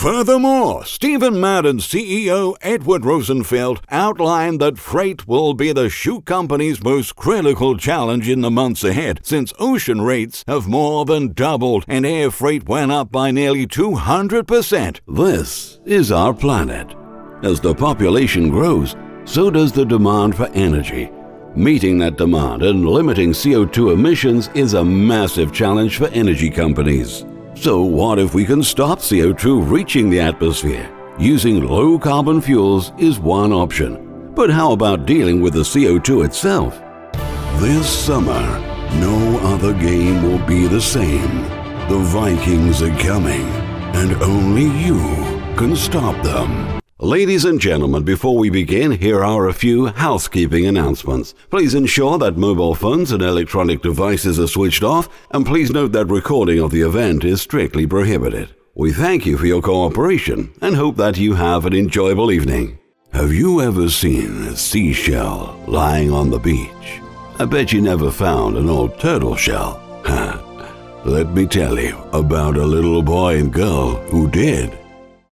Furthermore, Stephen Madden's CEO Edward Rosenfeld outlined that freight will be the shoe company's most critical challenge in the months ahead, since ocean rates have more than doubled and air freight went up by nearly 200%. This is our planet. As the population grows, so does the demand for energy. Meeting that demand and limiting CO2 emissions is a massive challenge for energy companies. So what if we can stop CO2 reaching the atmosphere? Using low-carbon fuels is one option. But how about dealing with the CO2 itself? This summer, no other game will be the same. The Vikings are coming, and only you can stop them. Ladies and gentlemen, before we begin, here are a few housekeeping announcements. Please ensure that mobile phones and electronic devices are switched off, and please note that recording of the event is strictly prohibited. We thank you for your cooperation and hope that you have an enjoyable evening. Have you ever seen a seashell lying on the beach? I bet you never found an old turtle shell. Let me tell you about a little boy and girl who did.